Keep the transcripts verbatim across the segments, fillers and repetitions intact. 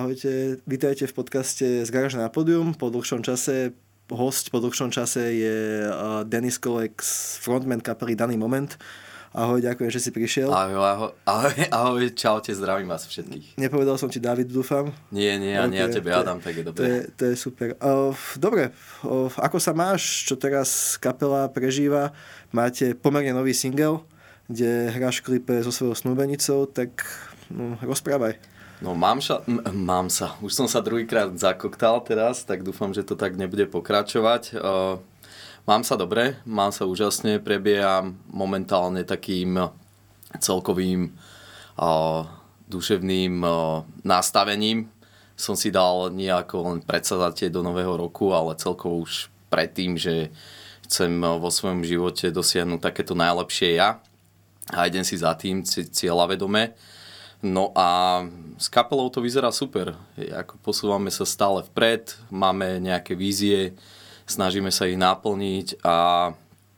Ahojte, vítajte v podcaste Z garáže na pódium. Po dlhšom čase, host po dlhšom čase je Denis Kolek, frontman kapely Daný moment. Ahoj, ďakujem, že si prišiel. Ahoj, ahoj, ahoj, ahoj, čaute, zdravím vás všetkých. Nepovedal som ti David, dúfam? Nie, nie, a okay, nie ja tebe, Adam, tak je dobre. To je, to je super. Uh, dobre, uh, ako sa máš? Čo teraz kapela prežíva? Máte pomerne nový single, kde hráš v klipe so svojou snúbenicou, tak no, rozprávaj. No mám sa, m- mám sa, už som sa druhýkrát zakoktal teraz, tak dúfam, že to tak nebude pokračovať. Uh, mám sa dobre, mám sa úžasne, prebieham momentálne takým celkovým uh, duševným uh, nastavením. Som si dal nejako len predsadatie do nového roku, ale celkovo už predtým, že chcem uh, vo svojom živote dosiahnuť takéto najlepšie ja a idem si za tým cieľavedome. No a s kapelou to vyzerá super. Ako posúvame sa stále vpred, máme nejaké vízie, snažíme sa ich naplniť a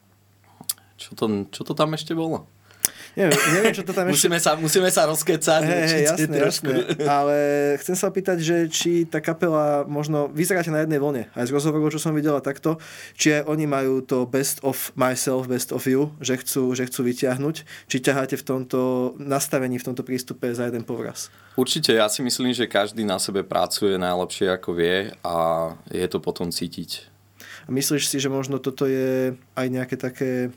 čo to, čo to tam ešte bolo? Neviem, neviem, čo to tam ešte... musíme, sa, musíme sa rozkecať. Hey, hey, jasné, jasné. Ale chcem sa opýtať, že či tá kapela možno... Vyzeráte na jednej vlne. Aj z rozhovorov, čo som videla takto. Či aj oni majú to best of myself, best of you, že chcú, že chcú vyťahnuť. Či ťaháte v tomto nastavení, v tomto prístupe za jeden povraz? Určite, ja si myslím, že každý na sebe pracuje najlepšie, ako vie a je to potom cítiť. A myslíš si, že možno toto je aj nejaké také...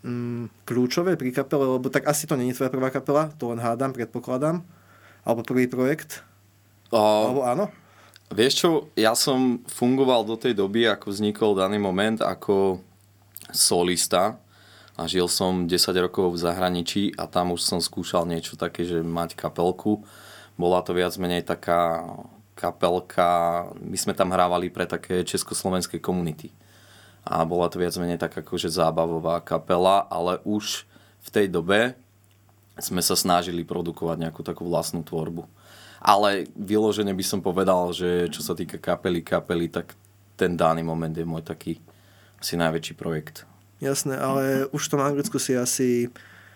kľúčové pri kapele, lebo tak asi to nie je tvoja prvá kapela, to len hádam, predpokladám, alebo prvý projekt, o, alebo áno? Vieš čo, ja som fungoval do tej doby, ako vznikol Daný moment, ako solista a žil som desať rokov v zahraničí a tam už som skúšal niečo také, že mať kapelku. Bola to viac menej taká kapelka, my sme tam hrávali pre také československé komunity. A bola to viac menej tak akože zábavová kapela, ale už v tej dobe sme sa snažili produkovať nejakú takú vlastnú tvorbu. Ale vyložene by som povedal, že čo sa týka kapely, kapely, tak ten Daný moment je môj taký asi najväčší projekt. Jasné, ale už v tom Anglicku si asi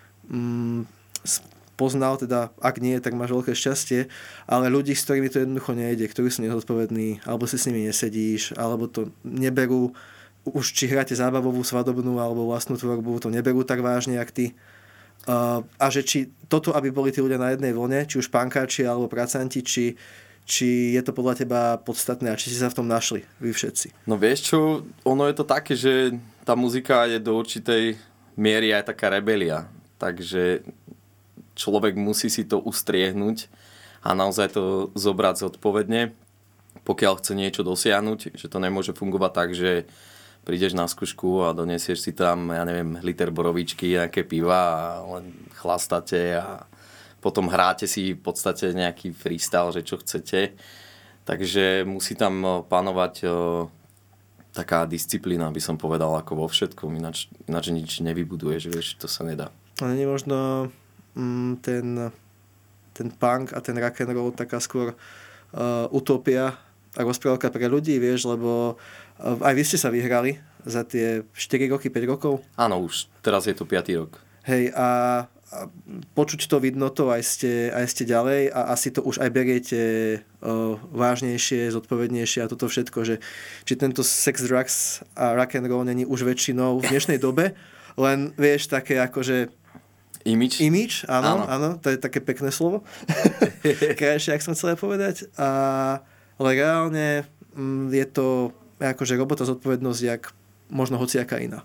mm, poznal, teda ak nie, tak máš veľké šťastie, ale ľudí, s ktorými to jednoducho nejde, ktorí sú nezodpovední, alebo si s nimi nesedíš, alebo to neberú, už či hráte zábavovú, svadobnú alebo vlastnú tvorbu, to neberú tak vážne, jak ty. Uh, a že či toto, aby boli tí ľudia na jednej vlne, či už pankáči alebo pracanti, či, či je to podľa teba podstatné a či si sa v tom našli, vy všetci. No vieš čo, ono je to také, že tá muzika je do určitej miery aj taká rebelia. Takže človek musí si to ustriehnúť a naozaj to zobrať zodpovedne, pokiaľ chce niečo dosiahnuť, že to nemôže fungovať tak, že prídeš na skúšku a donesieš si tam, ja neviem, liter borovičky, nejaké piva a len chlastate a potom hráte si v podstate nejaký freestyle, že čo chcete. Takže musí tam panovať o, taká disciplína, by som povedal, ako vo všetkom, ináč, ináč nič nevybuduješ, vieš, to sa nedá. Ale nie možno mm, ten, ten punk a ten rock and roll taká skôr uh, utopia a rozprávka pre ľudí, vieš, lebo aj vy ste sa vyhrali za tie štyri roky, päť rokov. Áno, už teraz je to piaty rok. Hej, a, a počuť to, vidno to, aj ste, aj ste ďalej a asi to už aj beriete o, vážnejšie, zodpovednejšie a toto všetko, že či tento sex, drugs a rock and roll není už väčšinou v dnešnej dobe, len vieš, také akože Image? Image, áno, áno, áno, to je také pekné slovo. Krajšie, ak som chcel povedať. A, ale reálne m, je to akože robota, zodpovednosť, jak možno hociaká iná.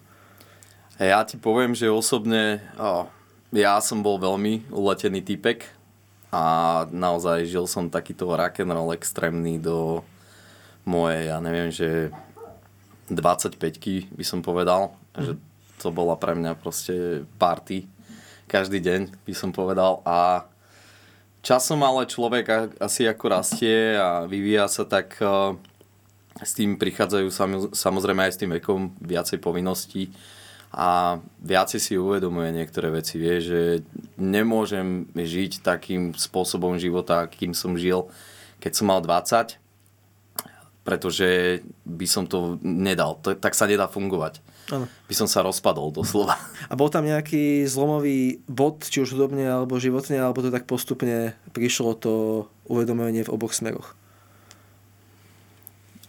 Ja ti poviem, že osobne oh, ja som bol veľmi uletený typek a naozaj žil som takýto rock'n'roll extrémny do mojej, ja neviem, že dvadsaťpäťky by som povedal, mm. že to bola pre mňa proste party každý deň by som povedal a časom ale človek asi ako rastie a vyvíja sa, tak uh, s tým prichádzajú samozrejme aj s tým vekom viacej povinností a viacej si uvedomuje niektoré veci. Vie, že nemôžem žiť takým spôsobom života, akým som žil, keď som mal dvadsať, pretože by som to nedal. Tak sa nedá fungovať. Ano. By som sa rozpadol doslova. A bol tam nejaký zlomový bod, či už hudobne alebo životne, alebo to tak postupne prišlo to uvedomenie v oboch smeroch?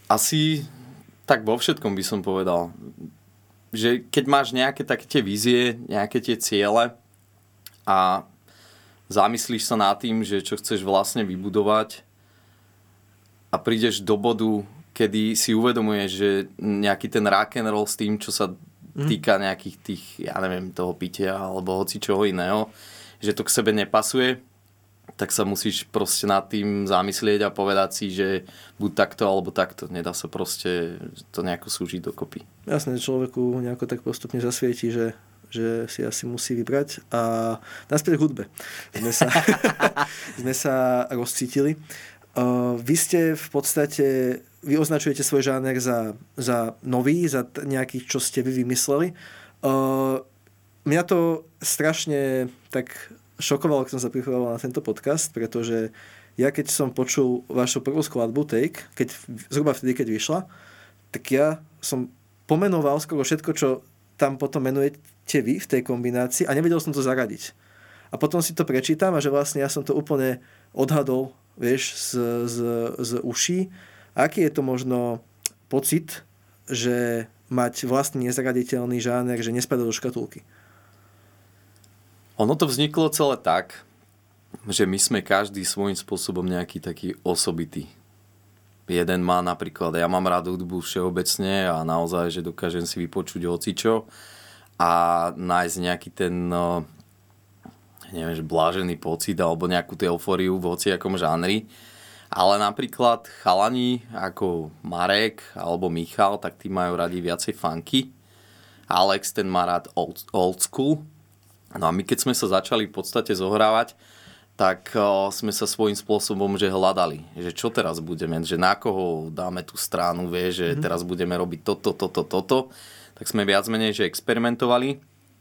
Asi tak vo všetkom by som povedal. Že keď máš nejaké také tie vízie, nejaké tie ciele a zamyslíš sa nad tým, že čo chceš vlastne vybudovať a prídeš do bodu, kedy si uvedomuješ, že nejaký ten rock and roll s tým, čo sa týka nejakých tých, ja neviem, toho pitia alebo hoci čoho iného, že to k sebe nepasuje, tak sa musíš proste nad tým zamyslieť a povedať si, že buď takto alebo takto. Nedá sa proste to nejako súžiť dokopy. Jasné, človeku nejako tak postupne zasvietí, že, že si asi musí vybrať. A naspäť k hudbe. Sme sa, sme sa rozcítili. Uh, vy ste v podstate, vy označujete svoj žáner za, za nový, za t- nejaký, čo ste vy vymysleli. Uh, mňa to strašne tak šokovalo, keď som sa pripravoval na tento podcast, pretože ja keď som počul vašu prvú skladbu Take, keď, zhruba vtedy, keď vyšla, tak ja som pomenoval skoro všetko, čo tam potom menujete vy v tej kombinácii a nevedel som to zaradiť. A potom si to prečítam a že vlastne ja som to úplne odhadol, vieš, z, z, z uší. Aký je to možno pocit, že mať vlastný nezraditeľný žáner, že nespadá do škatulky? Ono to vzniklo celé tak, že my sme každý svojím spôsobom nejaký taký osobitý. Jeden má napríklad, ja mám rád hudbu všeobecne a naozaj, že dokážem si vypočuť hocičo a nájsť nejaký ten, no, neviem, že blážený pocit alebo nejakú tú eufóriu v hociakom žánri. Ale napríklad chalani ako Marek alebo Michal, tak tí majú radi viacej funky. Alex, ten má rád old, old school. No a my keď sme sa začali v podstate zohrávať, tak uh, sme sa svojím spôsobom že hľadali, že čo teraz budeme, že na koho dáme tú stranu, vie, že mm-hmm. teraz budeme robiť toto, toto, toto. Tak sme viac menej že experimentovali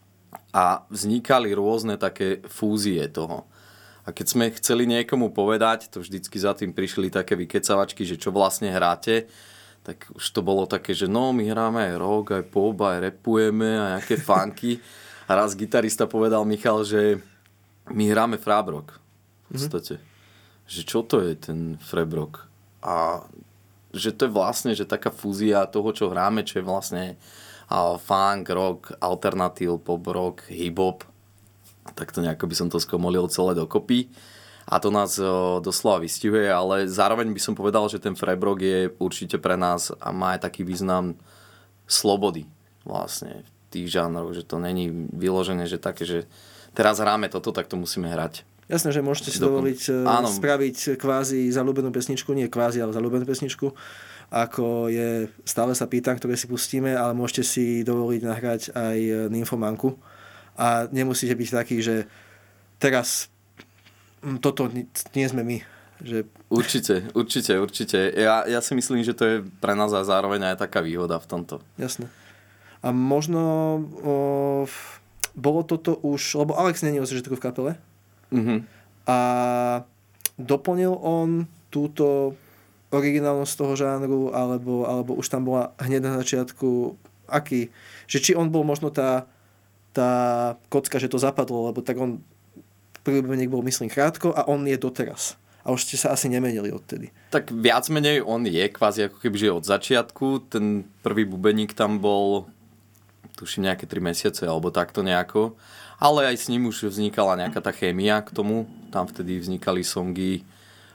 a vznikali rôzne také fúzie toho. A keď sme chceli niekomu povedať, to vždycky za tým prišli také vykecavačky, že čo vlastne hráte, tak už to bolo také, že no, my hráme aj rock, aj pop, aj rapujeme, aj nejaké funky. A raz gitarista povedal Michal, že my hráme frab rock. V podstate. Mm-hmm. Že čo to je ten frab rock? A že to je vlastne že taká fúzia toho, čo hráme, čo je vlastne a funk, rock, alternatív, pop rock, hip-hop. Tak to nejako by som to skomolil celé dokopy. A to nás o, doslova vystihuje, ale zároveň by som povedal, že ten frab rock je určite pre nás a má aj taký význam slobody vlastne tých žánrov, že to není vyložené, že také, že teraz hráme toto, tak to musíme hrať. Jasné, že môžete si dovoliť Áno. spraviť kvázi zaľúbenú pesničku, nie kvázi, ale zaľúbenú pesničku, ako je Stále sa pýtam, ktoré si pustíme, ale môžete si dovoliť nahrať aj Nymfomanku a nemusíte byť taký, že teraz toto nie sme my. Že... Určite, určite, určite. Ja, ja si myslím, že to je pre nás aj zároveň aj taká výhoda v tomto. Jasné. A možno o, bolo toto už, lebo Alex není od začiatku v kapele. Mm-hmm. A doplnil on túto originálnosť toho žánru, alebo, alebo už tam bola hneď na začiatku aký? Že či on bol možno tá, tá kocka, že to zapadlo, lebo tak on prvý bubeník bol, myslím, krátko a on je doteraz. A už ste sa asi nemenili odtedy. Tak viac menej on je kvázi ako keby, že od začiatku. Ten prvý bubeník tam bol tuším nejaké tri mesiace alebo takto nejako. Ale aj s ním už vznikala nejaká tá chémia k tomu. Tam vtedy vznikali songy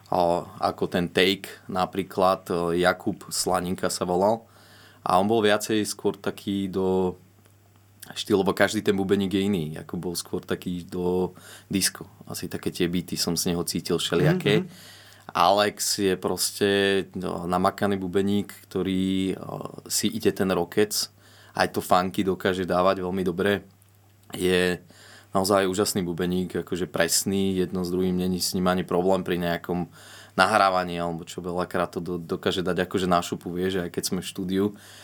ako ten Take napríklad. Jakub Slaninka sa volal. A on bol viacej skôr taký do štýlovo, každý ten bubeník je iný. Ako bol skôr taký do disco. Asi také tie beaty som z neho cítil všelijaké. Mm-hmm. Alex je proste no, namakaný bubeník, ktorý si ide ten rockec. Aj to funky dokáže dávať veľmi dobre. Je naozaj úžasný bubeník, akože presný, jedno s druhým, není s ním ani problém pri nejakom nahrávaní, alebo čo veľakrát to dokáže dať akože na šupu, vieš, aj keď sme v štúdiu.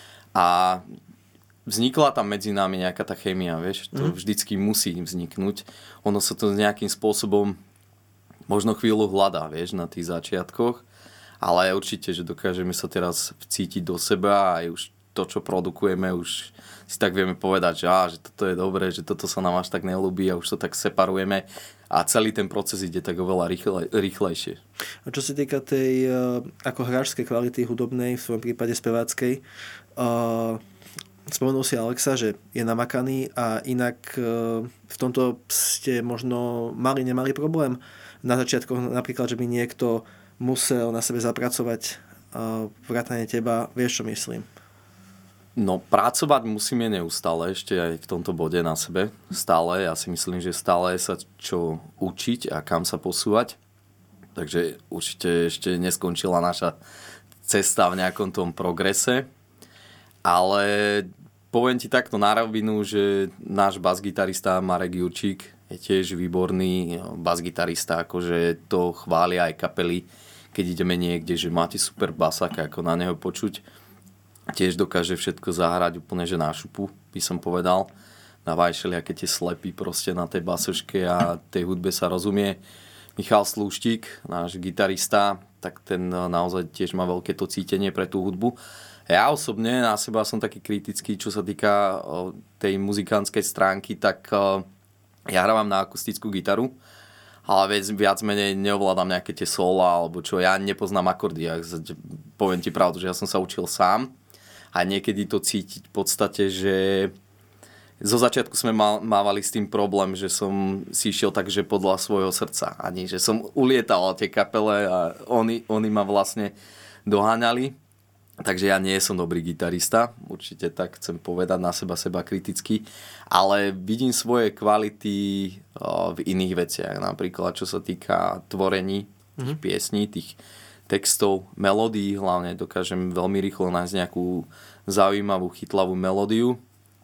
A vznikla tam medzi nami nejaká tá chémia, vieš, to mm. vždycky musí vzniknúť. Ono sa to nejakým spôsobom možno chvíľu hľadá, vieš, na tých začiatkoch, ale určite, že dokážeme sa teraz vcítiť do seba a aj už to, čo produkujeme, už si tak vieme povedať, že, á, že toto je dobré, že toto sa nám až tak neľúbi a už to tak separujeme a celý ten proces ide tak oveľa rýchle, rýchlejšie. A čo sa týka tej uh, ako hráčskej kvality hudobnej, v svojom prípade speváckej, uh, spomenul si Alexa, že je namakaný a inak uh, v tomto ste možno mali, nemali problém na začiatkoch, napríklad, že by niekto musel na sebe zapracovať uh, vrátane teba, vieš, čo myslím? No, pracovať musíme neustále, ešte aj v tomto bode na sebe. Stále, ja si myslím, že stále sa čo učiť a kam sa posúvať. Takže určite ešte neskončila naša cesta v nejakom tom progrese. Ale poviem ti takto na rovinu, že náš basgitarista Marek Jurčík je tiež výborný basgitarista, akože to chvália aj kapely, keď ideme niekde, že máte super basaka, ako na neho počuť. Tiež dokáže všetko zahrať úplne, že na šupu, by som povedal. Dáva aj všelijaké tie slepy proste na tej basoške a tej hudbe sa rozumie. Michal Slúštik, náš gitarista, tak ten naozaj tiež má veľké to cítenie pre tú hudbu. Ja osobne na seba som taký kritický, čo sa týka tej muzikánskej stránky, tak ja hrávam na akustickú gitaru, ale viac menej neovládam nejaké tie sola, alebo čo, ja nepoznám akordy. Ja poviem ti pravdu, že ja som sa učil sám. A niekedy to cítiť v podstate, že zo začiatku sme mávali s tým problém, že som si išiel tak, že podľa svojho srdca. Ani, že som ulietal tie kapele a oni, oni ma vlastne doháňali. Takže ja nie som dobrý gitarista, určite tak chcem povedať na seba, seba kriticky. Ale vidím svoje kvality v iných veciach. Napríklad, čo sa týka tvorení tých mm-hmm. piesní, tých textov, melódií, hlavne dokážem veľmi rýchlo nájsť nejakú zaujímavú, chytlavú melódiu.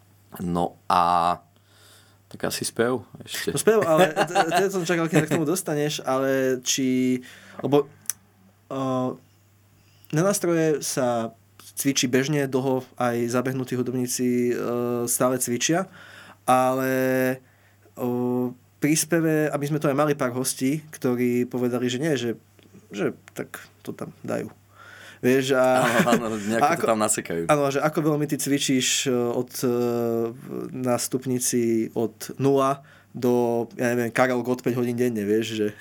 No a tak asi spev ešte. No spev, ale teda som čakal, keď k tomu dostaneš, ale či... Lebo uh, na nástroje sa cvičí bežne, dlho aj zabehnutí hudobníci uh, stále cvičia, ale uh, pri speve, aby sme to aj mali pár hostí, ktorí povedali, že nie, že že tak to tam dajú. Vieš, a... Áno, áno, nejako to tam nasekajú. Áno, že ako veľmi ty cvičíš od, na stupnici od nula do, ja neviem, Karel Gott päť hodín denne, vieš, že...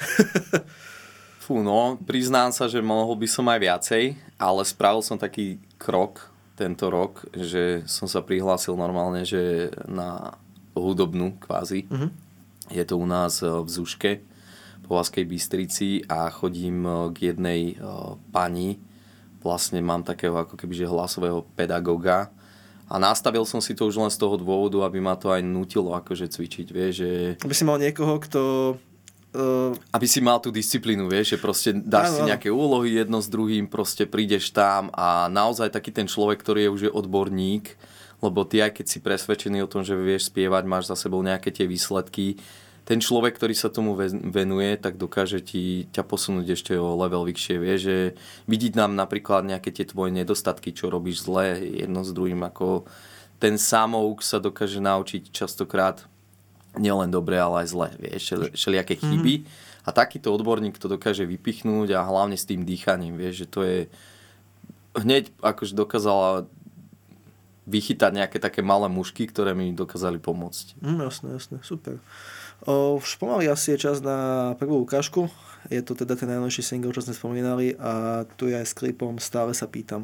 Fú, no, priznám sa, že mohol by som aj viacej, ale spravil som taký krok tento rok, že som sa prihlásil normálne, že na hudobnú kvázi. Uh-huh. Je to u nás v Zuške, po Vaskej Bystrici a chodím k jednej uh, pani, vlastne mám takého ako kebyže hlasového pedagoga a nastavil som si to už len z toho dôvodu, aby ma to aj nutilo akože cvičiť, vieš, že... Aby si mal niekoho, kto... Uh... Aby si mal tú disciplínu, vieš, že proste dáš áno, si nejaké úlohy jedno s druhým, proste prídeš tam a naozaj taký ten človek, ktorý je už je odborník, lebo ty aj keď si presvedčený o tom, že vieš spievať, máš za sebou nejaké tie výsledky, ten človek, ktorý sa tomu venuje, tak dokáže ti, ťa posunúť ešte o level vyššie. Vie, že vidieť nám napríklad nejaké tie tvoje nedostatky, čo robíš zle, jedno s druhým, ako ten samouk sa dokáže naučiť častokrát nielen dobre, ale aj zle. Vieš, všelijaké chyby. Mm-hmm. A takýto odborník to dokáže vypichnúť a hlavne s tým dýchaním. Vieš, že to je hneď akože dokázala vychytať nejaké také malé mušky, ktoré mi dokázali pomôcť. Mm, jasné, jasné, super. O, už pomaly asi je čas na prvú ukážku. Je to teda ten najnovší single, čo sme spomínali a tu je aj s klipom Stále sa pýtam.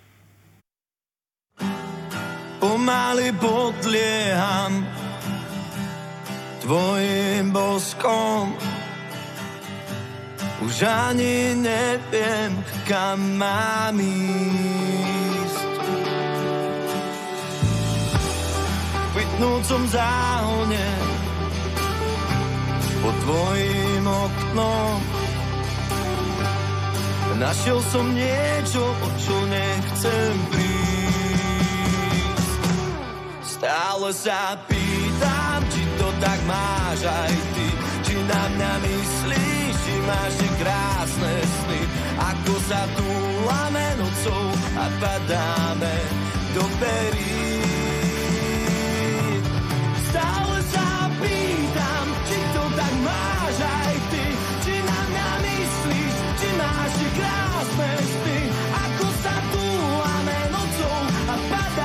Pomaly podlieham tvojim boskom, už ani neviem, kam mám ísť. V kvitnúcom záhone pod tvojim oknom našiel som niečo, o čo nechcem prísť. Stále sa pýtam, či to tak máš aj ty, či na mňa myslíš, či máš krásne sny, ako sa túlame nocou a padáme do perí. Stále sa pýtam, či to tak máš aj ty, či na mňa myslíš, či máš krásne sny, ako sa túlame nocou a padáme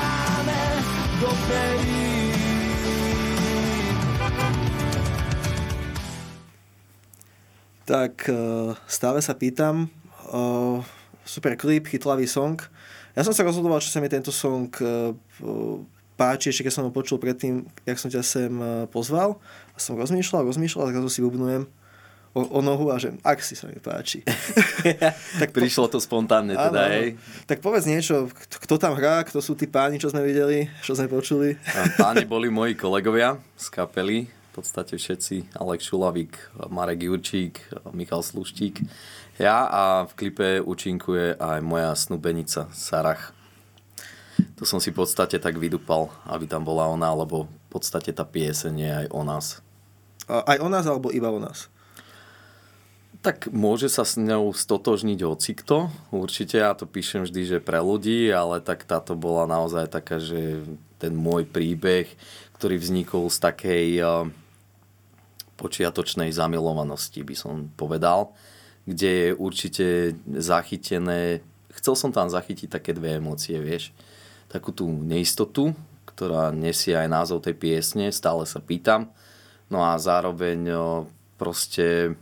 Tak stále sa pýtam, super klip, chytlavý song. Ja som sa rozhodoval, či sa mi tento song páči, ešte keď som ho počul predtým, jak som ťa sem pozval. A som rozmýšľal, rozmýšľal, a zrazu si bubnujem o, o nohu a že ak si sa mi páči. Tak prišlo to spontánne teda, áno, hej? Tak povedz niečo, kto tam hrá, kto sú tí páni, čo sme videli, čo sme počuli. A páni boli moji kolegovia z kapely, v podstate všetci, Alek Šulavík, Marek Jurčík, Michal Sluštík, ja, a v klipe účinkuje aj moja snúbenica Sarah. To som si v podstate tak vydupal, aby tam bola ona, lebo v podstate tá pieseň je aj o nás. A aj o nás, alebo iba o nás? Tak môže sa s ňou stotožniť hocikto. Určite ja to píšem vždy, že pre ľudí, ale tak táto bola naozaj taká, že ten môj príbeh, ktorý vznikol z takej uh, počiatočnej zamilovanosti, by som povedal, kde je určite zachytené, chcel som tam zachytiť také dve emócie, vieš. Takú tú neistotu, ktorá nesie aj názov tej piesne, stále sa pýtam. No a zároveň uh, proste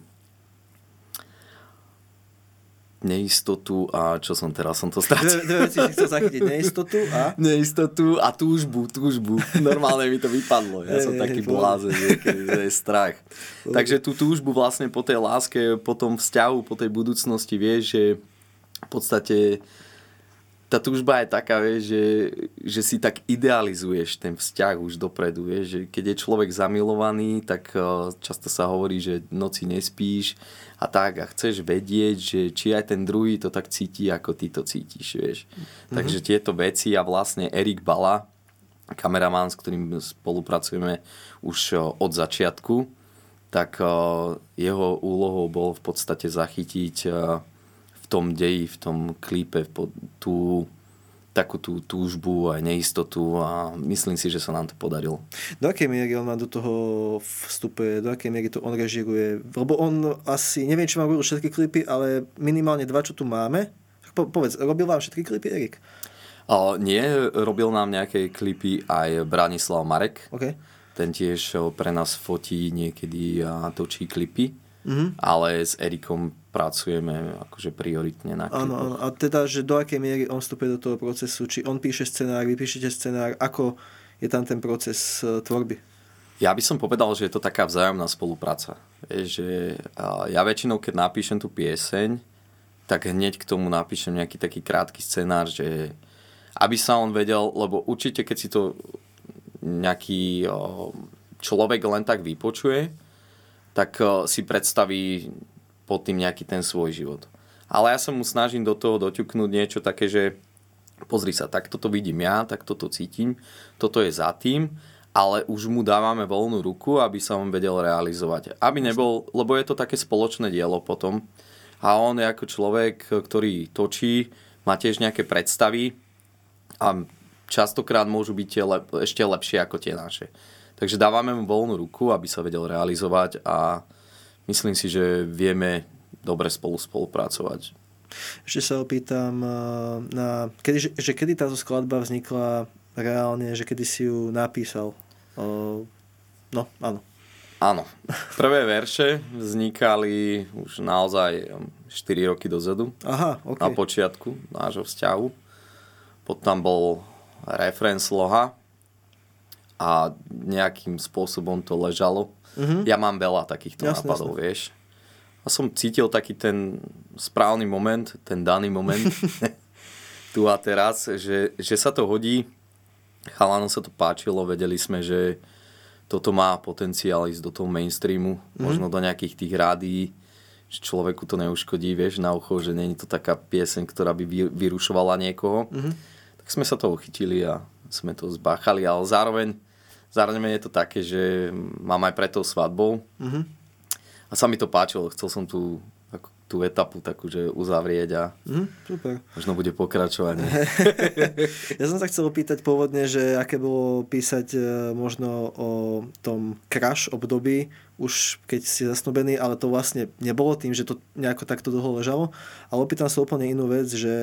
neistotu a čo som teraz, som to stratil. Dve, dve veci si chcel zachytiť, neistotu a... Neistotu a túžbu, túžbu. Normálne mi to vypadlo. Ja som taký blázen, že je strach. Takže tú túžbu vlastne po tej láske, po tom vzťahu, po tej budúcnosti, vieš, že v podstate tá túžba je taká, vieš, že, že si tak idealizuješ ten vzťah už dopredu, vieš, že keď je človek zamilovaný, tak často sa hovorí, že noci nespíš a tak a chceš vedieť, že či aj ten druhý to tak cíti, ako ty to cítiš, vieš. Mm-hmm. Takže tieto veci a vlastne Erik Bala, kameraman, s ktorým spolupracujeme už od začiatku, tak jeho úlohou bol v podstate zachytiť v tom deji, v tom klípe tú takú tú túžbu a neistotu a myslím si, že sa nám to podarilo. Do akej miery on má do toho vstupuje, do akej miery to on režiruje? Lebo on asi, neviem, či má robil všetky klipy, ale minimálne dva, čo tu máme. Po, povedz, robil vám všetky klipy, Erik? O, nie, robil nám nejaké klipy aj Branislav Marek. Okay. Ten tiež pre nás fotí niekedy a točí klipy. Mm-hmm. Ale s Erikom pracujeme akože prioritne na klipoch. Áno, áno. A teda, že do akej miery on vstupuje do toho procesu? Či on píše scenár, vy píšete scenár? Ako je tam ten proces uh, tvorby? Ja by som povedal, že je to taká vzájomná spolupráca. Je, že uh, ja väčšinou, keď napíšem tú pieseň, tak hneď k tomu napíšem nejaký taký krátky scenár, že aby sa on vedel, lebo určite, keď si to nejaký uh, človek len tak vypočuje, tak si predstaví pod tým nejaký ten svoj život. Ale ja sa mu snažím do toho doťuknúť niečo také, že pozri sa, tak toto vidím ja, tak toto cítim, toto je za tým, ale už mu dávame voľnú ruku, aby sa on vedel realizovať. Aby nebol, lebo je to také spoločné dielo potom. A on je ako človek, ktorý točí, má tiež nejaké predstavy a častokrát môžu byť lep, ešte lepšie ako tie naše. Takže dávame mu voľnú ruku, aby sa vedel realizovať a myslím si, že vieme dobre spolu spolupracovať. Ešte sa opýtam, na, kedy, že, že kedy táto skladba vznikla reálne, že kedy si ju napísal? No, áno. Áno. Prvé verše vznikali už naozaj štyri roky dozadu. Aha, okay. Na počiatku nášho vzťahu. Potom bol refrén, sloha a nejakým spôsobom to ležalo. Uh-huh. Ja mám veľa takýchto jasne, nápadov, jasne. Vieš. A som cítil taký ten správny moment, ten daný moment tu a teraz, že, že sa to hodí. Chalanom sa to páčilo, vedeli sme, že toto má potenciál ísť do toho mainstreamu, uh-huh. možno do nejakých tých rádií, že človeku to neuškodí, vieš, na ucho, že nie je to taká pieseň, ktorá by vyrušovala niekoho. Uh-huh. Tak sme sa toho chytili a sme to zbáchali, ale zároveň Zároveň je to také, že mám aj pred tou svadbou. Uh-huh. A sa mi to páčilo. Chcel som tú, tú etapu takú, že uzavrieť a uh-huh, super. Možno bude pokračovanie. Ja som sa chcel opýtať pôvodne, že aké bolo písať možno o tom crush období, už keď si zasnúbený, ale to vlastne nebolo tým, že to nejako takto dlho ležalo. Ale opýtam sa úplne inú vec, že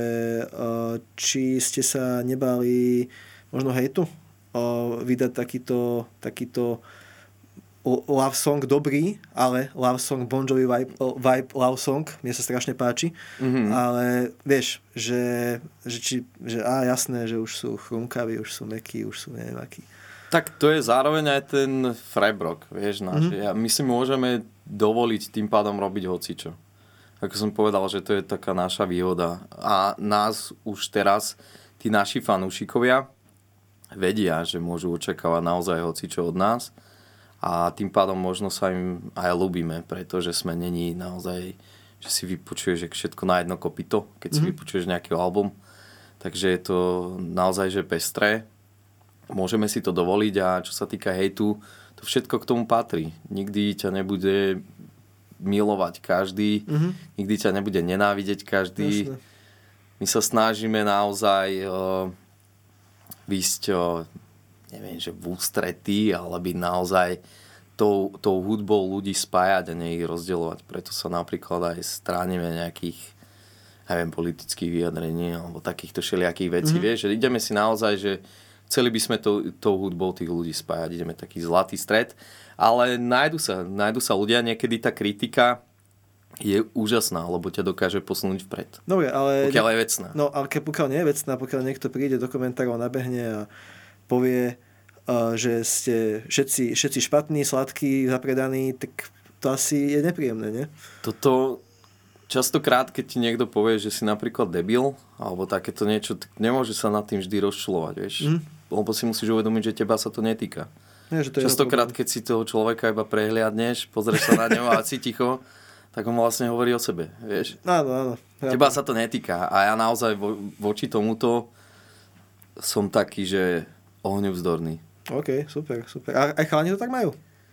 či ste sa nebáli možno hejtu? Vydať takýto, takýto love song dobrý, ale love song Bon Jovi vibe, vibe love song, mne sa strašne páči, mm-hmm. ale vieš, že, že, či, že á, jasné, že už sú chrumkaví, už sú mäkkí, už sú neviem akí. Tak to je zároveň aj ten frebrok, vieš, náš. Mm-hmm. My si môžeme dovoliť tým pádom robiť hocičo. Ako som povedal, že to je taká naša výhoda. A nás už teraz, tí naši fanúšikovia, vedia, že môžu očakávať naozaj hocičo od nás. A tým pádom možno sa im aj ľúbime, pretože sme není naozaj, že si vypočuješ všetko na jedno kopyto, keď mm-hmm. si vypočuješ nejaký album. Takže je to naozaj, že pestré. Môžeme si to dovoliť a čo sa týka hejtu, to všetko k tomu patrí. Nikdy ťa nebude milovať každý, mm-hmm. nikdy ťa nebude nenávidieť každý. Jasne. My sa snažíme naozaj uh, výsť uh, neviem, že v ústretí, ale byť naozaj tou, tou hudbou ľudí spájať a nie ich rozdielovať. Preto sa napríklad aj stránime nejakých, neviem, politických vyjadrení alebo takýchto všelijakých vecí. Mm-hmm. Vieš, že ideme si naozaj, že chceli by sme to, tou hudbou tých ľudí spájať. Ideme taký zlatý stred. Ale nájdu sa, nájdu sa ľudia. Niekedy tá kritika je úžasná, lebo ťa dokáže posunúť vpred. Dobre, ale... Pokiaľ je vecná. No, ale pokiaľ nie je vecná, pokiaľ niekto príde do komentárov, nabehne a povie, uh, že ste všetci, všetci špatní, sladkí, zapredaní, tak to asi je nepríjemné, nie? Toto častokrát, keď ti niekto povie, že si napríklad debil, alebo takéto niečo, tak nemôže sa nad tým vždy rozčulovať, vieš? Mm. Lebo si musíš uvedomiť, že teba sa to netýka. Nie, že to častokrát, keď si toho človeka iba prehliadneš, pozrieš sa na ňo a si ticho, tak on vlastne hovorí o sebe, vieš? Áno, áno. Ja teba sa to netýka. A ja naozaj vo, voči tomuto som taký, že ohňovzdorný. OK, super, super. A aj chalani to tak majú?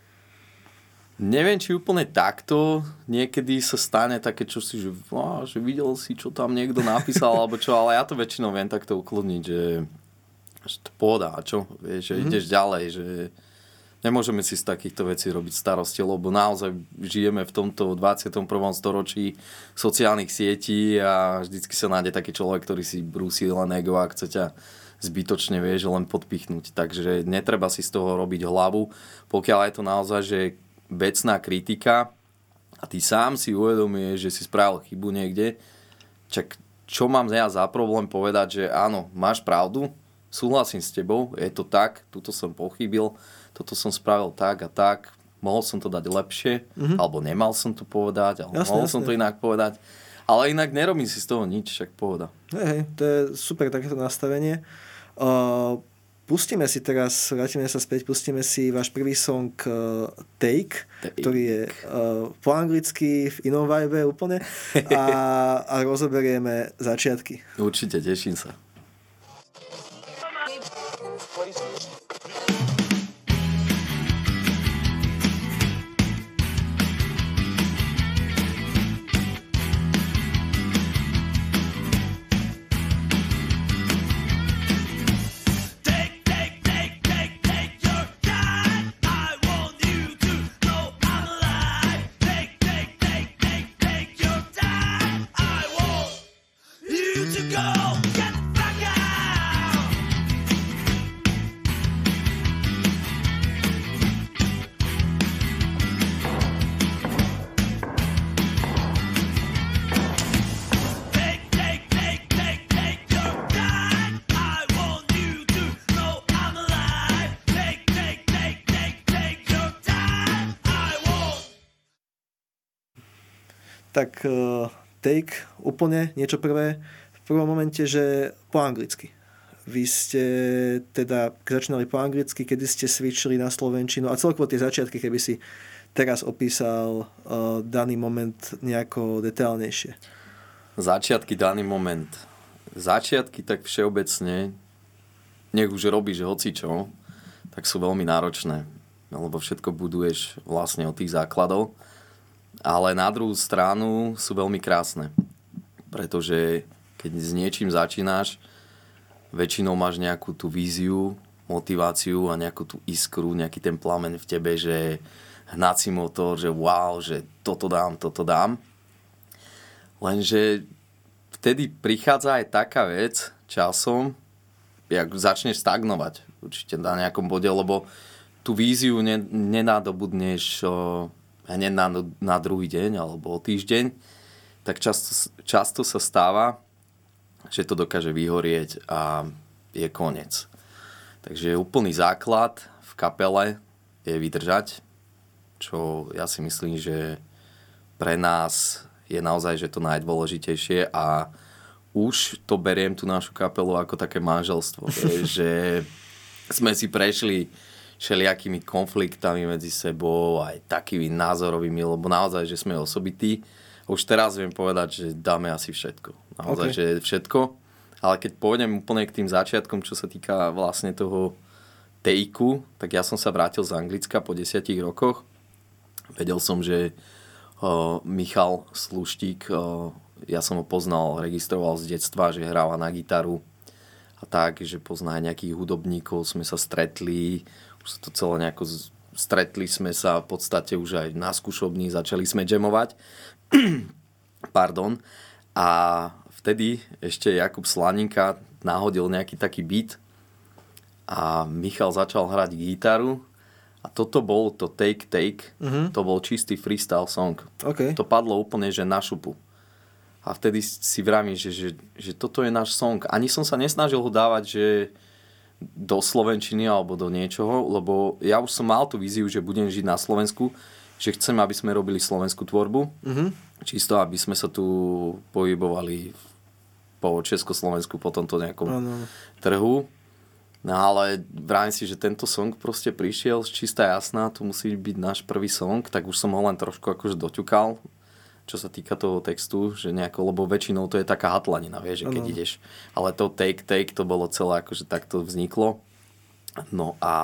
Neviem, či úplne takto. Niekedy sa stane také, čo si, že, á, že videl si, čo tam niekto napísal, alebo čo, ale ja to väčšinou viem takto ukludniť, že, že to pohoda, čo? Vieš, že mm-hmm. ideš ďalej, že nemôžeme si z takýchto vecí robiť starosti, lebo naozaj žijeme v tomto dvadsiatom prvom storočí sociálnych sietí a vždycky sa nájde taký človek, ktorý si brúsi len ego a chce ťa zbytočne, vieš, len podpichnúť. Takže netreba si z toho robiť hlavu. Pokiaľ je to naozaj, že vecná kritika a ty sám si uvedomuješ, že si spravil chybu niekde, čak čo mám ja za problém povedať, že áno, máš pravdu, súhlasím s tebou, je to tak, tuto som pochybil, toto som spravil tak a tak, mohol som to dať lepšie, mm-hmm. alebo nemal som to povedať, alebo jasne, mohol jasne. som to inak povedať. Ale inak nerobím si z toho nič, však pohoda. Hej, hej, to je super takéto nastavenie. Uh, pustíme si teraz, vrátime sa späť, pustíme si váš prvý song uh, Take, Take, ktorý je uh, po anglicky, v inom vibe úplne a, a rozoberieme začiatky. Určite, teším sa. Tak uh, Take, úplne niečo prvé. V prvom momente, že po anglicky. Vy ste teda začínali po anglicky, kedy ste switchili na slovenčinu a celkovo tie začiatky, keby si teraz opísal uh, daný moment nejako detailnejšie. Začiatky, daný moment. Začiatky tak všeobecne, nech už robíš hocičo, tak sú veľmi náročné, lebo všetko buduješ vlastne od tých základov. Ale na druhú stranu sú veľmi krásne, pretože keď s niečím začínaš, väčšinou máš nejakú tú víziu, motiváciu a nejakú tú iskru, nejaký ten plameň v tebe, že hnací motor, že wow, že toto dám, toto dám. Lenže vtedy prichádza aj taká vec časom, jak začneš stagnovať určite na nejakom bode, lebo tú víziu ne, nenadobudneš o, hneď na, na druhý deň alebo o týždeň, tak často, často sa stáva, že to dokáže vyhorieť a je koniec. Takže úplný základ v kapele je vydržať, čo ja si myslím, že pre nás je naozaj že to najdôležitejšie a už to beriem tú našu kapelu ako také manželstvo, že sme si prešli všelijakými konfliktami medzi sebou, aj takými názorovými, lebo naozaj, že sme osobití. Už teraz viem povedať, že dáme asi všetko. Naozaj, okay. že všetko. Ale keď pôjdem úplne k tým začiatkom, čo sa týka vlastne toho tejku, tak ja som sa vrátil z Anglicka po desiatich rokoch. Vedel som, že uh, Michal Sluštík, uh, ja som ho poznal, registroval z detstva, že hráva na gitaru a tak, že pozná aj nejakých hudobníkov, sme sa stretli, už sa to celé nejako z... stretli sme sa v podstate už aj na skúšobni, začali sme jamovať. Pardon. A vtedy ešte Jakub Slaninka náhodil nejaký taký beat a Michal začal hrať gitaru a toto bol to Take Take, uh-huh. to bol čistý freestyle song. Okay. To padlo úplne, že na šupu. A vtedy si vravím, že, že, že toto je náš song. Ani som sa nesnažil ho dávať, že do slovenčiny alebo do niečoho, lebo ja už som mal tú víziu, že budem žiť na Slovensku, že chcem, aby sme robili slovenskú tvorbu. Uh-huh. Čisto, aby sme sa tu pohybovali po Československu, po tomto nejakom ano. trhu. No ale vravím si, že tento song proste prišiel z čistá jasná, to musí byť náš prvý song, tak už som ho len trošku akože doťukal, čo sa týka toho textu, že nejako, lebo väčšinou to je taká hatlanina, vieš, že keď ano. ideš. Ale to take, take, to bolo celé akože takto vzniklo. No a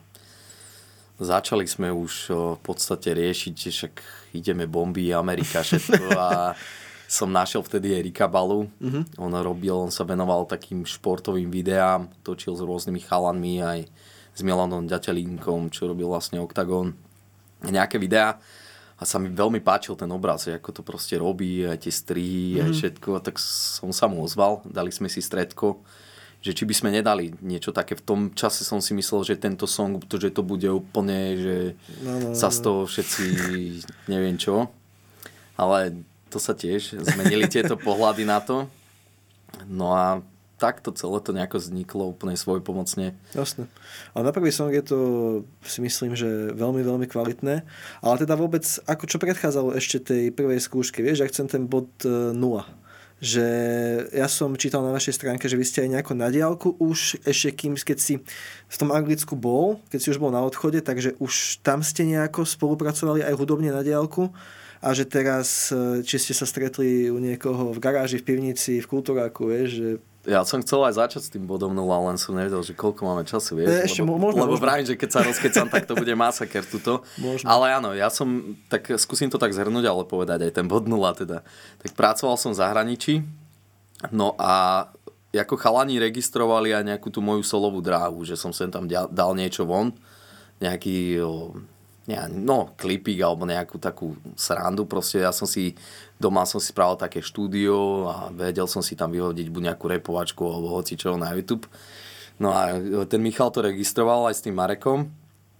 začali sme už v podstate riešiť, že však ideme bomby, Amerika, všetko a som našiel vtedy Erika Balu. Mm-hmm. On robil, on sa venoval takým športovým videám, točil s rôznymi chalanmi, aj s Milanom Ďatelínkom, čo robil vlastne Octagon. Nejaké videá a sa mi veľmi páčil ten obraz, ako to proste robí, aj tie strihy, mm-hmm. aj všetko. A tak som sa mu ozval, dali sme si stretko, že či by sme nedali niečo také. V tom čase som si myslel, že tento song, že to bude úplne, že no, no, sa z toho všetci neviem čo. Ale to sa tiež zmenili tieto pohľady na to. No a takto celé to nejako vzniklo úplne svojpomocne. Jasne. Ale na prvý song je to, si myslím, že veľmi, veľmi kvalitné. Ale teda vôbec, ako čo predchádzalo ešte tej prvej skúške, vieš, ja chcem ten bod nula. Že ja som čítal na vašej stránke, že vy ste aj nejako na diaľku už ešte kým, keď si v tom Anglicku bol, keď si už bol na odchode, takže už tam ste nejako spolupracovali aj hudobne na diaľku a že teraz, či ste sa stretli u niekoho v garáži, v pivnici, v kultúráku, vieš, že... Ja som chcel aj začať s tým bodom nula, len som nevedel, že koľko máme času, vieš. E, ešte lebo možno, lebo možno. vravím, že keď sa rozkecam, tak to bude masaker tuto. Možno. Ale áno, ja som, tak skúsim to tak zhrnúť, ale povedať aj ten bod nula teda. Tak pracoval som v zahraničí, no a ako chalani registrovali aj nejakú tú moju solovú dráhu, že som sem tam dal niečo von, nejaký... Ja, no, klipík alebo nejakú takú srandu. Proste ja som si, doma som si spravil také štúdio a vedel som si tam vyhodiť buď nejakú repovačku alebo hocičo na YouTube. No a ten Michal to registroval aj s tým Marekom.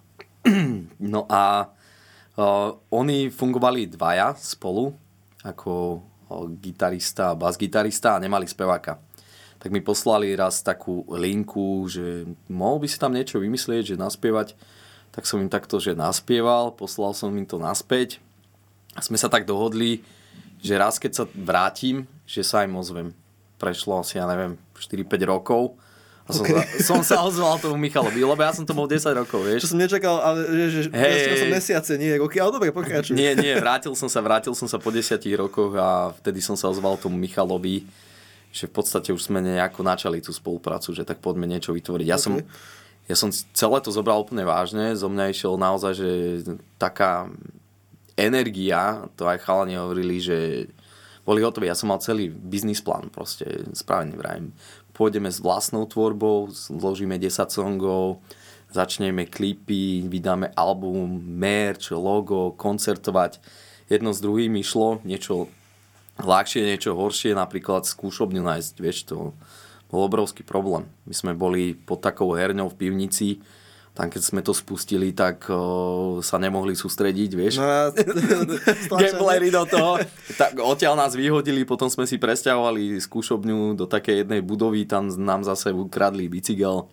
No a uh, oni fungovali dvaja spolu, ako uh, gitarista a basgitarista a nemali speváka. Tak mi poslali raz takú linku, že mohol by si tam niečo vymyslieť, že naspievať. Tak som im takto, že naspieval, poslal som im to naspäť a sme sa tak dohodli, že raz keď sa vrátim, že sa im ozvem. Prešlo asi, ja neviem, štyri päť rokov a som, okay. sa, som sa ozval tomu Michalovi, lebo ja som to bol desať rokov, vieš. Čo som nečakal, ale že, že hey, som mesiace, nie roky, ale dobre, pokračuj. Nie, nie, vrátil som sa, vrátil som sa po desiatich rokoch a vtedy som sa ozval tomu Michalovi, že v podstate už sme nejako načali tú spoluprácu, že tak poďme niečo vytvoriť. Ja okay. som Ja som celé to zobral úplne vážne, zo mňa išiel naozaj, že taká energia, to aj chalani hovorili, že boli hotoví. Ja som mal celý biznis plán, proste spravený, vrajím. Pôjdeme s vlastnou tvorbou, zložíme desať songov, začneme klipy, vydáme album, merch, logo, koncertovať. Jedno s druhým išlo, niečo ľahšie, niečo horšie, napríklad skúšobňu nájsť, vieš to... bol obrovský problém. My sme boli pod takou herňou v pivnici tam keď sme to spustili, tak o, sa nemohli sústrediť, vieš. No a... Gamblery do toho. Tak odtiaľ nás vyhodili, potom sme si presťahovali skúšobňu do takej jednej budovy, tam nám zase ukradli bicykel.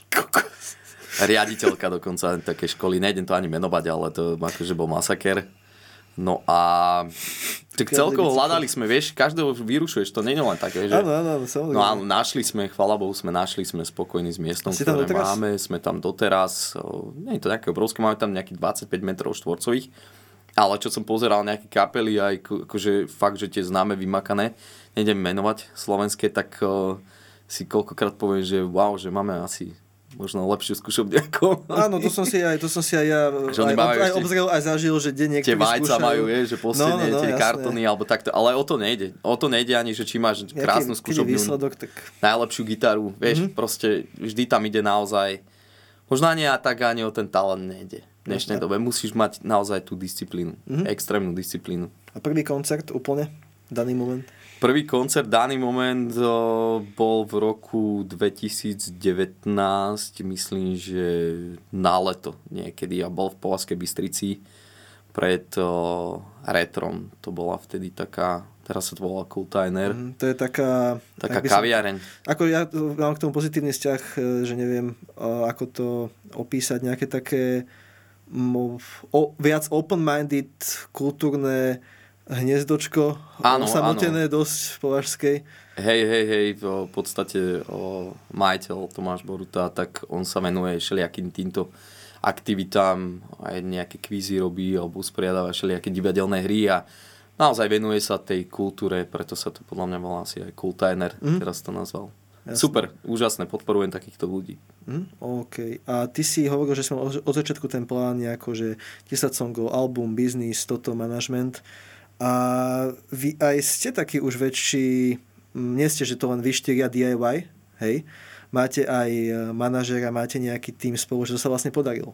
Riaditeľka dokonca také školy, nejdem to ani menovať, ale to akože bol masaker. No a tak celkovo hľadali sme, vieš, každého vyrušuješ, to nie je len také, že... Áno, áno, samozrejme. No a našli sme, chvála Bohu, sme našli, sme spokojní s miestom, ktoré doteraz? máme, sme tam doteraz, nie je to nejaké obrovské, máme tam nejakých dvadsaťpäť metrov štvorcových, ale čo som pozeral nejaké kapely, aj akože fakt, že tie známe, vymakané, nejdem menovať slovenské, tak uh, si koľkokrát poviem, že wow, že máme asi... možno lepšiu skúšobňu ako... Áno, to som si aj, to som si aj ja aj, aj obzrel, aj zažil, že deň niektorí skúšajú. Tie vajca majú, je, že posledne no, no, no, tie jasné. kartony, alebo takto. Ale o to nejde. O to nejde ani, že či máš Jaký, krásnu skúšobňu, výsledok, tak... najlepšiu gitaru, vieš, mm-hmm. proste vždy tam ide naozaj... Možno ani a tak ani o ten talent nejde. V dnešnej dobe musíš mať naozaj tú disciplínu. Mm-hmm. Extrémnu disciplínu. A prvý koncert úplne? Daný moment? Prvý koncert, daný moment o, bol v roku dvetisícdevätnásť, myslím, že na leto niekedy. A bol v Považskej Bystrici pred o, Retrom. To bola vtedy taká, teraz sa to volá Kultajner. Mm, to je taká... Taká kaviareň. Som, ako ja mám k tomu pozitívny vzťah, že neviem, ako to opísať, nejaké také o, viac open-minded, kultúrne hniezdočko, áno, osamotené áno. dosť v Považskej. Hej, hej, hej, v podstate o, majiteľ Tomáš Boruta, tak on sa venuje všelijakým týmto aktivitám, aj nejaké kvízy robí, alebo usporiadáva všelijaké divadelné hry a naozaj venuje sa tej kultúre, preto sa to podľa mňa volá asi aj Kultajner, mm. teraz to nazval. Jasne. Super, úžasné, podporujem takýchto ľudí. Mm, OK. A ty si hovoril, že som od začiatku ten plán nejako, že desať songov, album, biznis, toto, manažment. A vy aj ste takí už väčší, nie ste, že to len vy štyria dé í vaj, hej? Máte aj manažera, máte nejaký tým spolu, že to sa vlastne podarilo.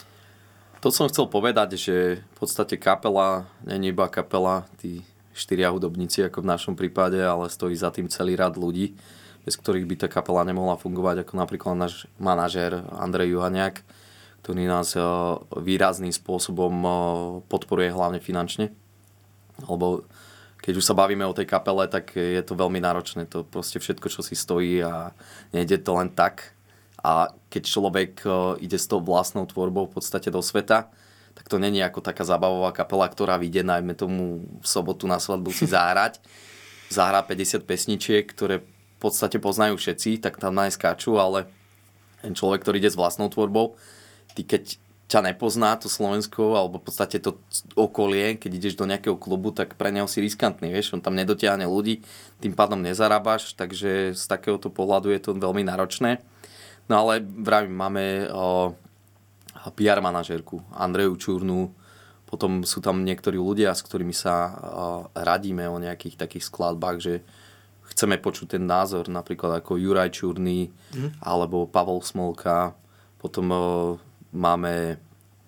To som chcel povedať, že v podstate kapela, nie iba kapela, tí štyria hudobníci ako v našom prípade, ale stojí za tým celý rad ľudí, bez ktorých by tá kapela nemohla fungovať, ako napríklad náš manažér Andrej Juhaniak, ktorý nás výrazným spôsobom podporuje hlavne finančne. Lebo keď už sa bavíme o tej kapele, tak je to veľmi náročné. To proste všetko, čo si stojí a nejde to len tak. A keď človek ide s tou vlastnou tvorbou v podstate do sveta, tak to není ako taká zábavová kapela, ktorá vyjde, najmä tomu v sobotu na svadbu si zahrať. Zahrá päťdesiat pesničiek, ktoré v podstate poznajú všetci, tak tam najskáču, ale ten človek, ktorý ide s vlastnou tvorbou, ty keď ťa nepozná to Slovensko, alebo v podstate to okolie, keď ideš do nejakého klubu, tak pre neho si riskantný, vieš, on tam nedotiahne ľudí, tým pádom nezarábaš, takže z takéhoto pohľadu je to veľmi náročné. No ale vravím, máme o, pé er manažérku Andreju Čurnu, potom sú tam niektorí ľudia, s ktorými sa o, radíme o nejakých takých skladbách, že chceme počuť ten názor, napríklad ako Juraj Čurný, mm. alebo Pavol Smolka, potom o, máme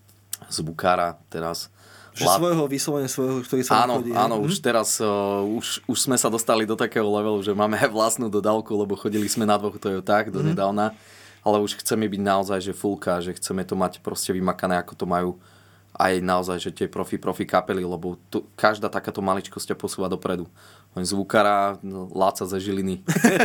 zvukára teraz. Že Lab... svojho, vyslovene svojho, ktorý sa áno, chodí. Áno, hm? už teraz uh, už, už sme sa dostali do takého levelu, že máme aj vlastnú dodávku, lebo chodili sme na dvoch Toyotách do nedávna, ale už chceme byť naozaj, že fullka, že chceme to mať proste vymakané, ako to majú aj naozaj, že tie profi, profi kapely, lebo tu, každá takáto maličkosť ťa posúva dopredu. Len zvukára, no, Láca ze Žiliny.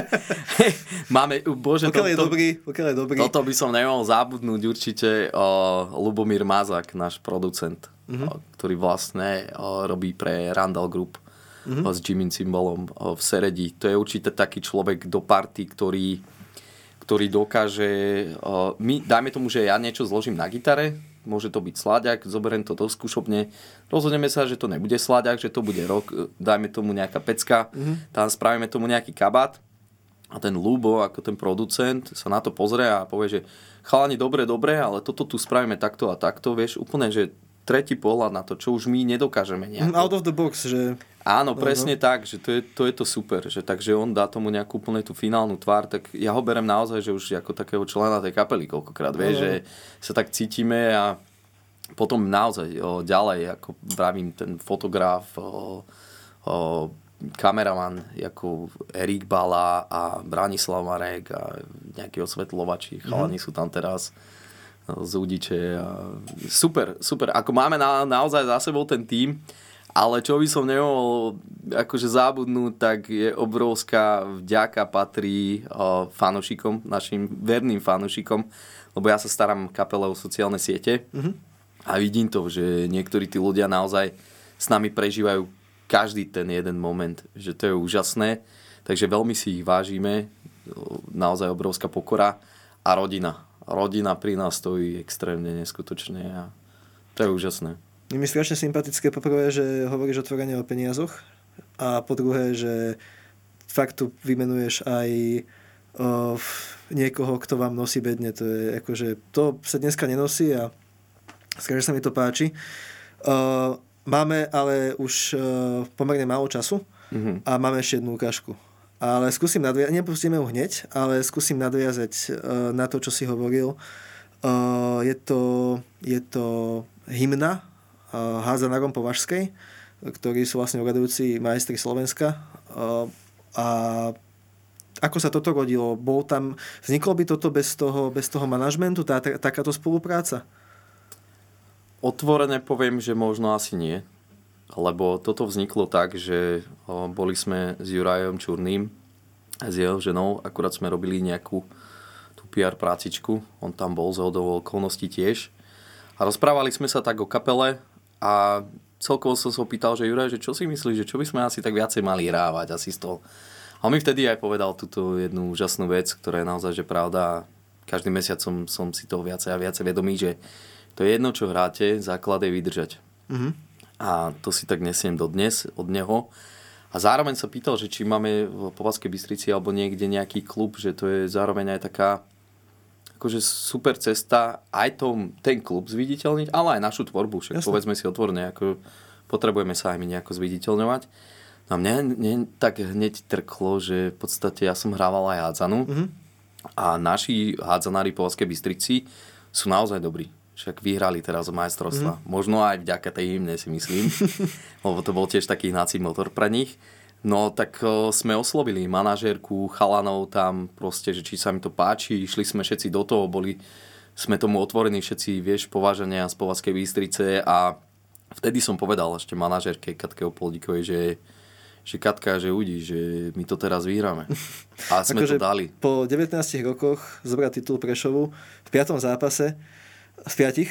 Máme, bože, pokiaľ je to, dobrý, pokiaľ je dobrý. Toto by som nemohol zabudnúť určite o Lubomír Mazák, náš producent, mm-hmm. o, ktorý vlastne o, robí pre Randall Group mm-hmm. o, s Jimmym Cymbalom o, v Seredi. To je určite taký človek do party, ktorý, ktorý dokáže... O, my, dajme tomu, že ja niečo zložím na gitare, môže to byť sláďak, zoberiem to do skúšobne, rozhodneme sa, že to nebude sláďak, že to bude rock, dajme tomu nejaká pecka, mm-hmm. tam spravíme tomu nejaký kabát a ten Lubo, ako ten producent, sa na to pozrie a povie, že chalani, dobre, dobre, ale toto tu spravíme takto a takto, vieš, úplne, že tretí pohľad na to, čo už my nedokážeme nejako. Out of the box, že... Áno, presne no, no. tak, že to je, to je to super, že takže on dá tomu nejakú úplne tú finálnu tvár, tak ja ho berem naozaj, že už ako takého člena tej kapely koľkokrát, vieš, no, no. že sa tak cítime a potom naozaj o, ďalej, ako vravím, ten fotograf, o, o, kameraman, ako Erik Bala a Branislav Marek a nejakí osvetľovači, chalani mm. sú tam teraz. z Udiče. A super, super. Ako máme na, naozaj za sebou ten tím, ale čo by som nemohol akože zabudnúť, tak je obrovská vďaka patrí uh, fanúšikom, našim verným fanúšikom, lebo ja sa starám kapele o sociálne siete mm-hmm. a vidím to, že niektorí tí ľudia naozaj s nami prežívajú každý ten jeden moment, že to je úžasné, takže veľmi si ich vážime, naozaj obrovská pokora a rodina. Rodina pri nás stojí extrémne neskutočne a to je úžasné. Je mi strašne sympatické poprvé, že hovoríš otvorene o peniazoch a po druhé, že fakt tu vymenuješ aj o, niekoho, kto vám nosí bedne. To je akože, to sa dneska nenosí a strašne sa mi to páči. O, máme ale už o, pomerne málo času mm-hmm. a máme ešte jednu ukážku. Ale skúsim nadviazať, nepustíme ju hneď, ale skúsim nadviazať o, na to, čo si hovoril. O, je to, je to hymna Hádzanarom Považskej, ktorí sú vlastne uradujúci majstri Slovenska. A ako sa toto rodilo? Bol tam, vzniklo by toto bez toho, bez toho manažmentu, tá, takáto spolupráca? Otvorene poviem, že možno asi nie. Lebo toto vzniklo tak, že boli sme s Jurajom Čurným a s jeho ženou, akurát sme robili nejakú tú pé er prácičku, on tam bol z hodou okolností tiež. A rozprávali sme sa tak o kapele a celkovo som sa opýtal, že Juraj, že čo si myslíš, že čo by sme asi tak viacej mali hrávať asi z toho. A on mi vtedy aj povedal túto jednu úžasnú vec, ktorá je naozaj, že pravda. Každý mesiac som, som si toho viacej a viacej vedomý, že to je jedno, čo hráte, základ je vydržať. Mm-hmm. A to si tak nesiem dodnes od neho. A zároveň sa pýtal, že či máme v Považskej Bystrici alebo niekde nejaký klub, že to je zároveň aj taká akože super cesta aj tom, ten klub zviditeľniť, ale aj našu tvorbu. Však Jasne. Povedzme si otvorene, ako potrebujeme sa aj my nejako zviditeľňovať. No a mne, mne tak hneď trklo, že v podstate ja som hrával aj hádzanu mm-hmm. a naši hádzanári v Považskej Bystrici sú naozaj dobrí. Však vyhrali teraz majstrovstva. Mm-hmm. Možno aj vďaka tej hymne, si myslím. Lebo to bol tiež taký hnací motor pre nich. No tak o, sme oslovili manažérku, chalanov tam proste, že či sa mi to páči. Išli sme všetci do toho, boli sme tomu otvorení všetci, vieš, povážania z Považskej Bystrice a vtedy som povedal ešte manažérke Katke Opoldíkovej, že, že Katka, že udí, že my to teraz vyhráme. A sme to dali. Po devätnástich rokoch zobrať titul Prešovu v piatom zápase z piatich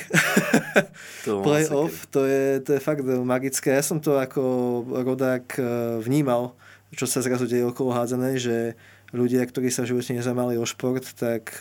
play-off, to je, to je fakt magické. Ja som to ako rodák vnímal, čo sa zrazu deje okolo hádzanej, že ľudia, ktorí sa v živote nezaujímali o šport, tak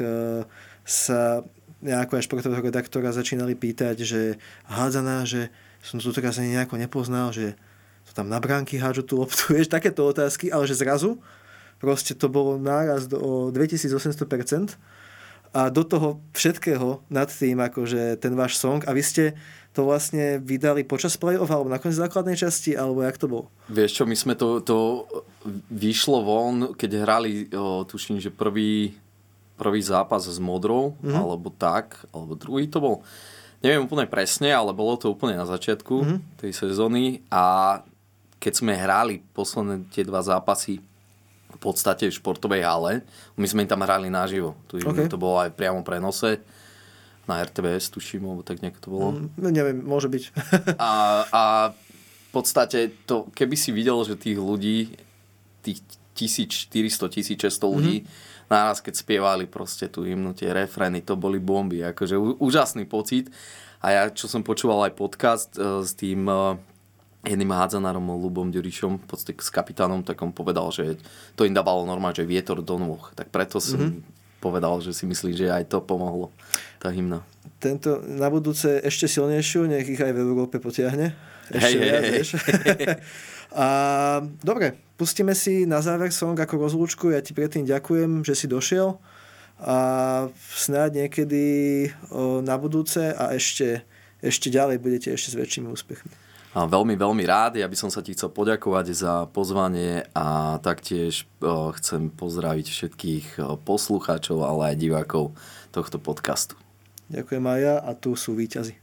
sa nejako aj športového redaktora začínali pýtať, že hádzaná, že som to teraz ani nejako nepoznal, že to tam na bránky hádžu tú loptu, vieš, takéto otázky, ale že zrazu proste to bolo nárast o dvetisícosemsto percent a do toho všetkého nad tým, akože ten váš song, a vy ste to vlastne vydali počas play-off alebo na konci základnej časti, alebo jak to bolo? Vieš čo, my sme to, to vyšlo von, keď hrali, o, tuším, že prvý, prvý zápas s Modrou, mm-hmm. alebo tak, alebo druhý to bol. Neviem úplne presne, ale bolo to úplne na začiatku mm-hmm. tej sezóny a keď sme hrali posledné tie dva zápasy v podstate v športovej hale. My sme im tam hrali naživo. Tu okay. To bolo aj priamo prenose na er té vé es, tuším, alebo tak nejak to bolo. Mm, neviem, môže byť. a, a v podstate to, keby si videl, že tých ľudí, tých tisícštyristo, tisícšesťsto ľudí, mm-hmm. naraz keď spievali proste tú hymnu, tie refrény, to boli bomby. Akože úžasný pocit. A ja, čo som počúval aj podcast uh, s tým uh, jedným hádzanárom Ľubom Ďurišom, v podstate s kapitánom, tak on povedal, že to im dávalo normálne, že vietor do nôh. Tak preto som mm-hmm. povedal, že si myslím, že aj to pomohlo, tá hymna. Tento na budúce ešte silnejšiu, nech ich aj v Európe potiahne. Ešte hej, viac, hej, hej. A dobre, pustíme si na záver song ako rozlúčku. Ja ti predtým ďakujem, že si došiel a snáď niekedy o, na budúce a ešte, ešte ďalej budete ešte s väčšími úspechmi. A veľmi, veľmi rád. Ja by som sa ti chcel poďakovať za pozvanie a taktiež o, chcem pozdraviť všetkých o, poslucháčov, ale aj divákov tohto podcastu. Ďakujem aj ja a tu sú víťazi.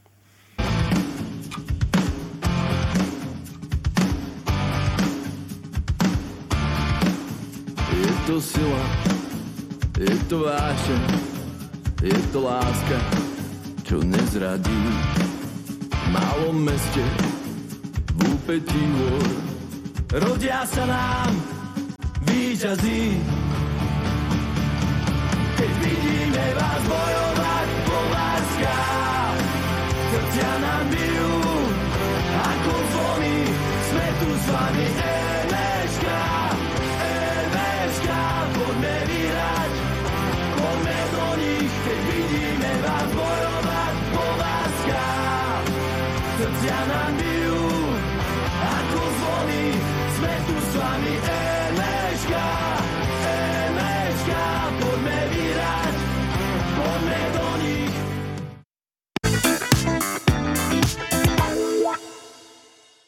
Je to sila, je to vášeň, je to láska, čo nezradí. V malom meste v úpetí hôr rodia sa nám víťazí.